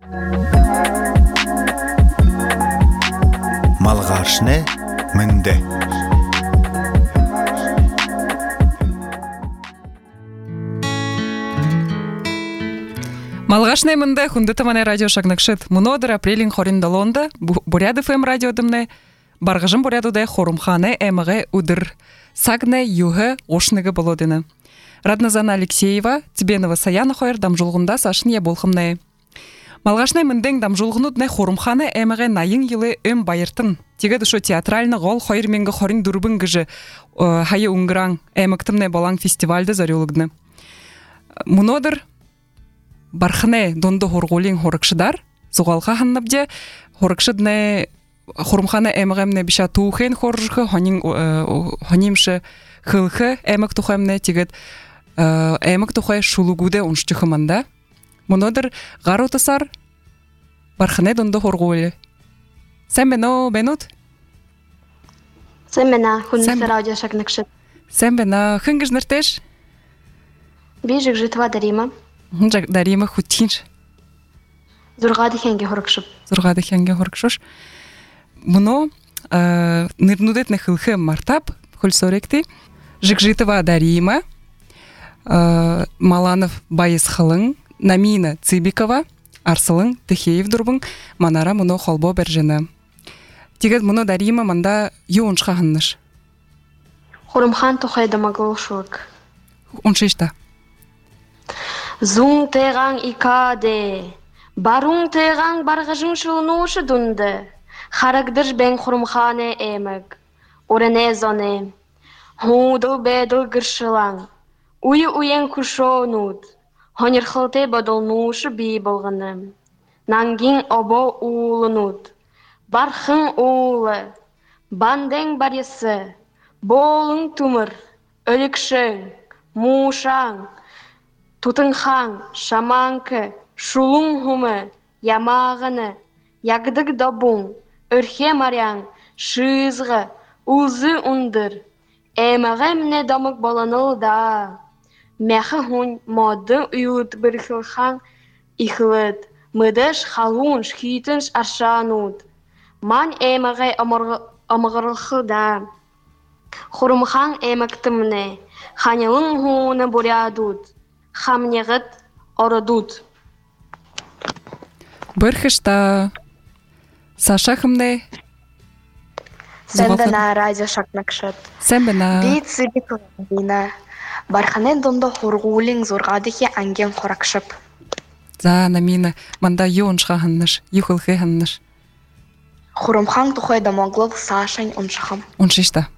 Малғашны мінді. Малғашны мінді хүнді таманы радио шагнакшыт. Мұнодыр апрелин хориндалонда Буряд ФМ радиодымны барғыжым Бурядудай хорумханы әміғі удыр. Сагны юғы ошныгы болодыны. Радназана Алексеева, Тибенова Саяна хойр дамжулғында сашын я болхымны. Малғашны міндің дамжулғынудны хорумханы әміғі найын елі өм байыртын. Теге дұшу театральны ғол хойр менгі хорин дұрбын гыжы хайы ұңғыран әміктімні болан фестивальды зарюлыгны. Мұнодыр бархыны донды хорғолин хорықшыдар, зуғалға ханнабде хорықшыдны хорумханы әміғімні біша туғын хоржығы, хонимшы хылхы әмік тұхаймны тегет әмік тұхай шулугуды ұнштықыманда. Мұнодыр ғар отысар бархыны донды хорғолы. Сән бәні бәнут? Сән бәні хүнді радио шагнакшыт. Сән бәні хынгыж ныртеш? Бейжік житва дарима. Дарима хутинш. Зұрғады хәнге хорықшып. Зұрғады хәнге хорықшыш. Мұно нырнудетні хылхы мартап хөлсоректі. Жикжитова Дарима, Маланов Байысхылың, Намина Цибикова, Арсылың Тихеев дұрбың, Манара мұно холбо бәржіні. Тегет мұно Дарима манда юоншқа хынныш. Хорумхан тұхайды мағылшылық. Оншешта. Зұң теғаң икаде, баруң теғаң барғыжың шылынушы дүнді. Харагдыр бен хорумханы әмік, орене зоне. Худыл бедыл гыршылаң, уйы-уен күшонуд, хонерхылте бадылнушы бей болғыным. Нангин обо улынуд, бархын улы, банден барысы, болың тумыр, өлікшің, мушаң, тутынхаң, шаманкы, шулың хумы, ямағыны, ягдық дабуң, өрхе маряң, шызғы, ұлзы ұндыр. Әмәғәмне дамық баланылда. Мәхі хуң моды үйуд бірхілхан ихылыд. Мыдыш халунш хитінш аршануд. Ман әмәғәй амығырылхыда. Хұрымхан әмәктімне. Ханялың хуңны бурядуд. Хамнеғыт орыдуд. Бірхішта Сашахымне Сән бәні радио шагнакшыт. Сән бәні. Бейт сыбекіліна. Барханен донды хорғулин зорғадығы әнген хорақшып. За, Намина, манда юоншға хынныш, юхылхы хынныш. Хұрымхан тұхайда моглыл Сашын ұншықым. Оншешта.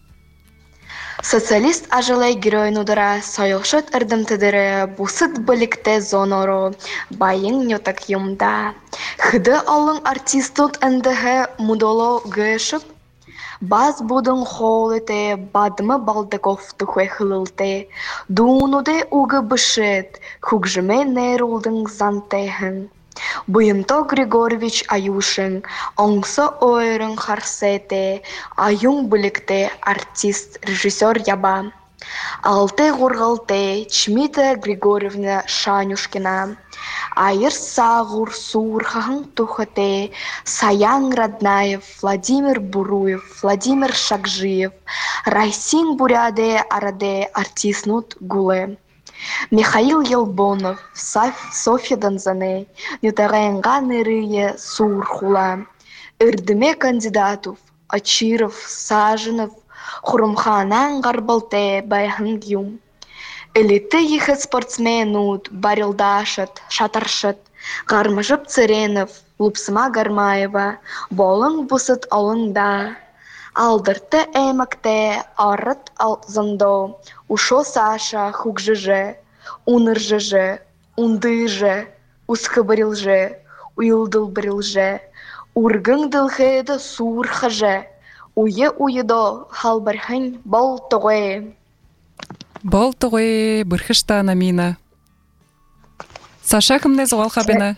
Социалист ажылай геройнудыра, сайылшыт ырдымтыдыры, бұсыт білікті зонору, байын нетак юмда. Хыды алың артистут әндігі мудоло гышып, баз будың холыте, бадымы балдыков тұхай хылылте, дуынуды уғы бышыт, хугжыме нерулдың зантайхын. Бұйымто Григорьевич Аюшын, оңсы ойырын харсете, аюң білікте артист, режиссер яба. Алты ғұрғалте Чмита Григорьевна Шанюшкина. Айыр сағур суырхағын тұхыте Саян Раднаев, Владимир Буруев, Владимир Шакжиев, Райсин Буряде араде артиснут гулы. Михаил Елбонов, Софья Донзане, Нютарайнға нырые суырхула. Үрдіме кандидатов, Ачиров, Сажынов, Хурумханан гарбалте байхын юм. Элиты ехы спортсменут, барилдашыт, шатаршыт, Гармыжып Церенов, Лупсыма Гармаева, Болың бұсыт олыңда. Алдырты әмікте, арыт алзындо, Ушо Саша хугжыжы, уныржыжы, ундыжы, усхыбырылжы, уйылдыл бірілжы, Ургыңдылхыды суырхыжы, Уйы-уйыдо халбархын бол тоғай. Бол тоғай, бірхішта Намина. Саша кімне зуғалға бені?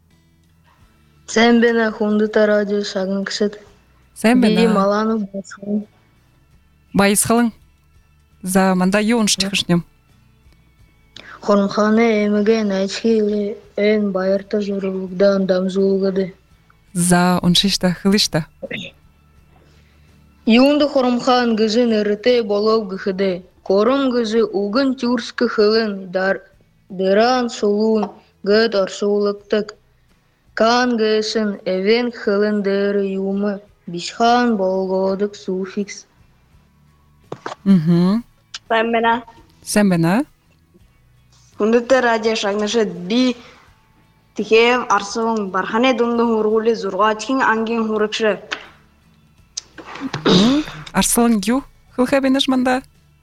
Сән бені хундыта радио шағын кішіт. Сән бені? Бейі маланы байысқалың. Байысқалың? За манда юон штихышнем. Хорумханы эмеге найчхиле эн байырта зорулугдан дамзуулгады. За уншишта хылышта. Юнды хорумхан гыжын эрыте болов гыхыды. Корум гыжы угын тюрскы хылын дыран сулун гыт орсуулыктык. Кан гышын эвен хылын дыры юмы. Бишхан болгодык суффикс. Пэмбена. Сэмбена. Хүндэтэ радио шагнашыт би тихев арсың бархане думды хургулы зургачкин ангийн хурыкшы. Арслан ю хылха бенеш манда.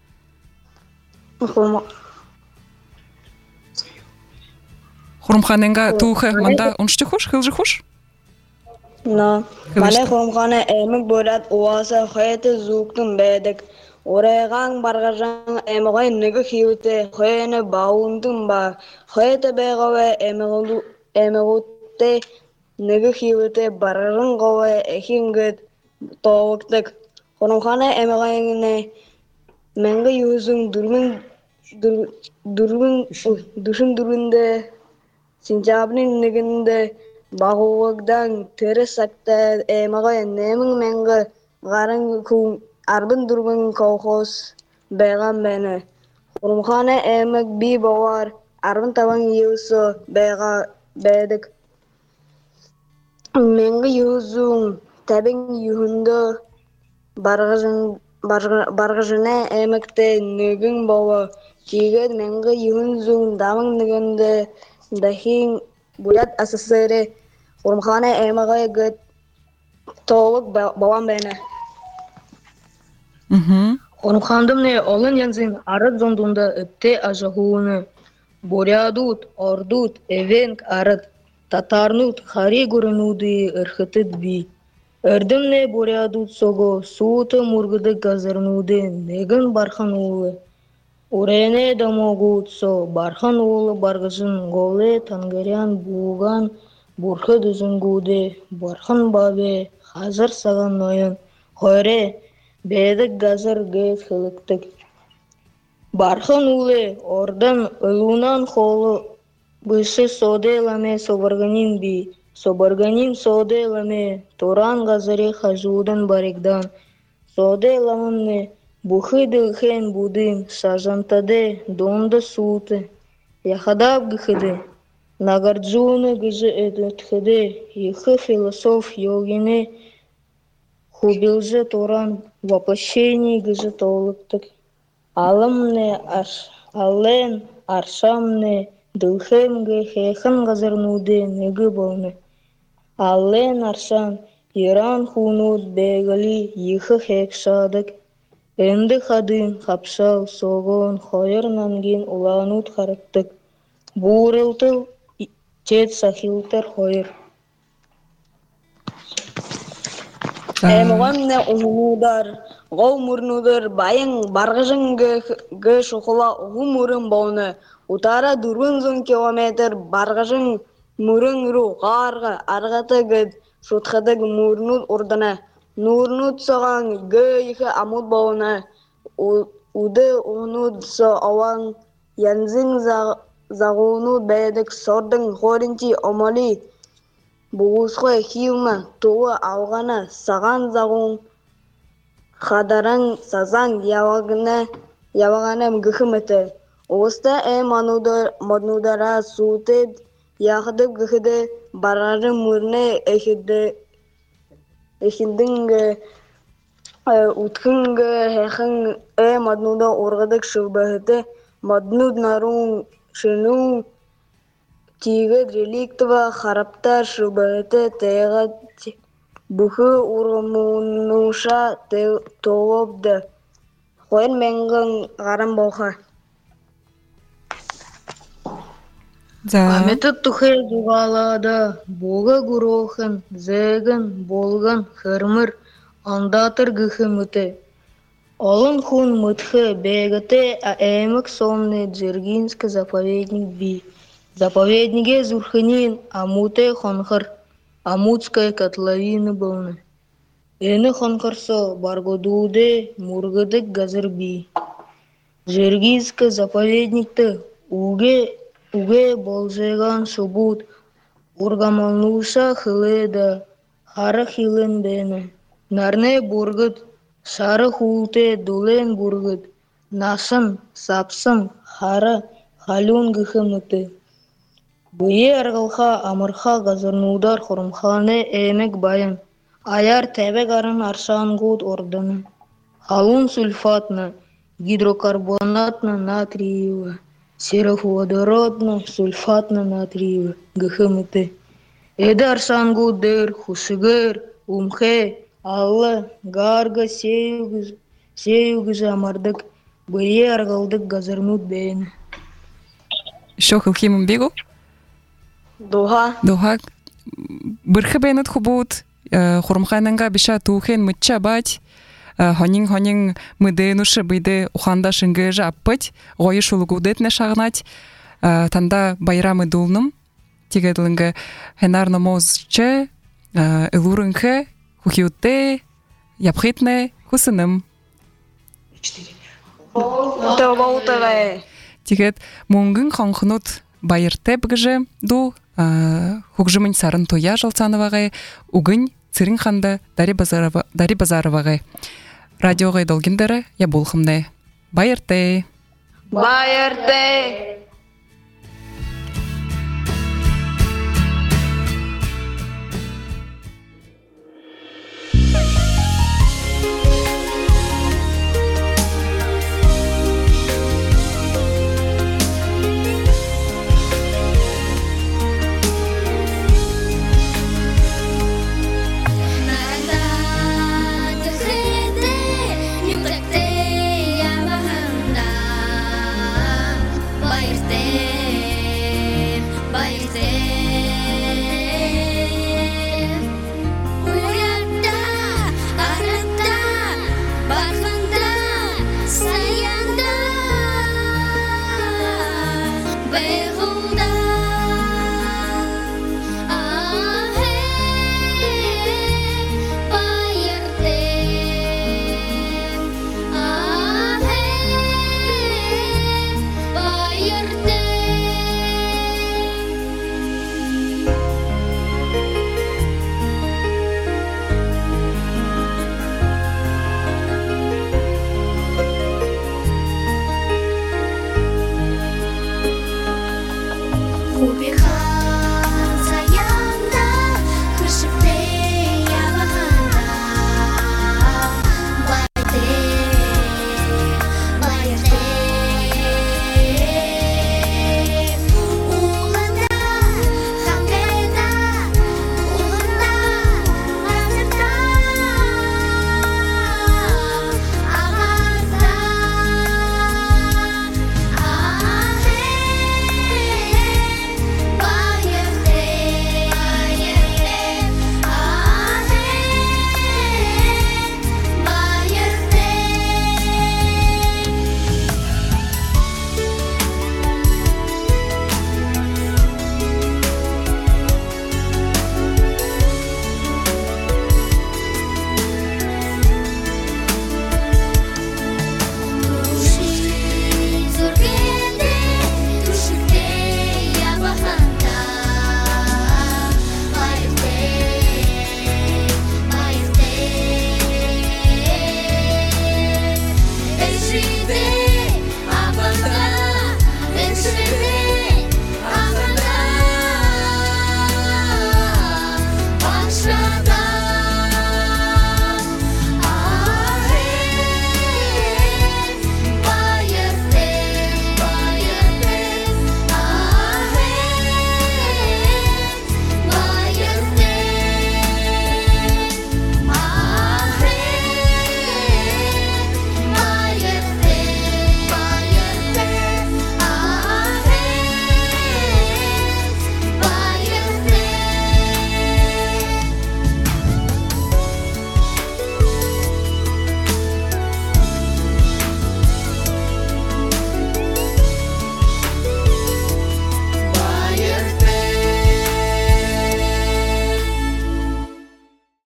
Хорумханенга туха манда уншты хуш, хылжы хуш? На. Мане хорумханы эмик бөлят уаса хайты зуктын бәдік. Орайған барғажан эмігай нүгі хиуті хайыны бауындын ба. Хайты бәғавы эмігутте нүгі хиуті барғажан ғавы әхингіт тоғықтық. Хорумханы эмігайыны мәңгі юзың дүшін дүрінде синчабның нүгінде бағуығдан түрі сақта эмігай немің мәңгі ғарын күн Арбын дурбын колхоз бәйған бәні. Хорумханы әмік би бауар, арбын табан еусі бәйға бәдік. Менгі еусің тәбін юхынды барғыжына әмікті нүгін бауы. Кегет менгі юхынзің дамын нүгінді дәхін бұлят асысыры. Хорумханы әміғай гөт толық бауан бәні. Хорумхандым не олон янзын арыт зондунда өпте ажахуыны. Борядут, ордут, эвенк арыт. Татарнут хари гурынуды ырхытыт би. Өрдім не борядут сого, суыты мургыды газырнуды, негін бархан улы. Урене дамогут со, бархан улы баргыжын голы тангырян буған, бурхы дүзінгуды, бархан бабе, хазыр саған нойын. Хойре, бәдік газыр гейт хылықтық. Бархан улы ордан ылунан холы бышы соде ламе собарганин би. Собарганин соде ламе туран газыры хажудан баригдан. Соде ламамны бухы дылхен будым сажантаде донда суыты. Яхадап гыхыды. Нагарджуны гыжы эдетхыды. Ихы философ йогине хубилжы туран воплощение гыжы толыктык. Алымны ален аршамны дылхемге хехан газырнуды неги болны. Ален аршан иран хунут бегали ихы хекшадык. Энди хадын хапшал согон хойыр нангин уланут харыктык. Буырылтыл чет сахилтер хойыр. Эмгамне умудар, гол мурнудыр, байың баргыжың гэ шухула умурын болны. Утара дурун километр баргыжың мурын ру гарга аргаты гэд шутхадык мурнуд урдана. Нурнуд соған гэ ихе амуд болны. Уды унуд со аван янзың загунуд бәдік сордың хоринти омали. Буғысқой хиума туы алғана саған зағуң қадарың сазаң явағана гүхіміті. Оста манудара суытед яқыдып гүхіді барары мұрны әхілдіңгі ұтқыңғы әхің мануда орғыдық шылбағыты маднуд наруң шыну тигет реликтова хараптар шубаты тегат бухы урумунуша толопды. Хойын менгін ғарам болха. Аметі тухы дуғалада боғы гурохын, зәгін, болғын, хырмыр, андатыр гүхі мүті. Олын хун мытхы бегіте әмік сомны Дзергинскі заповедник би. Заповеднике Зурханин амуте хонхар, амутская котловина болны. Эни хонхарсо баргодуде мургыдык газырби. Жергизка заповедникті уге болжеган собут ургамалнуса хылыда хары хилын бені. Нарне бургыт сары хулте дулен бургыт насын сапсын хары халюн гыхымыты. Бұйе арғылға амырға газырнудар хұрымханы әмек байын. Аяр тәбек арын аршангуд ордыны. Халун сульфатны, гидрокарбонатны натриевы, сероводородны, сульфатны натриевы, гыхымыты. Эді аршангудыр, хушыгыр, умхе, аллы, гаргы, сеюгізі амардык, бұйе арғылдык газырнуд бәйін. Шо хылхимым бегу? Духа. Бірхі бәйнет хубут, хұрымхайнанға біша тухен мүтча бать, хонин мыды нушы бүйді уханда шыңғы жаппыт, ғойы шулығудетне шағынат, танда байрамы дулным, тегеділінгі хенарны мозчы, ылурынхы, хухиутте, япхитне, хусыным. Тегед мұңгын қанқынут байыртеп гыжы ду, хукжымын сарын тоя жалцановағай, угын цирин ханда Дарья Базаровағай. Радиоғай долгіндері я болхымны. Байырте! Байырте!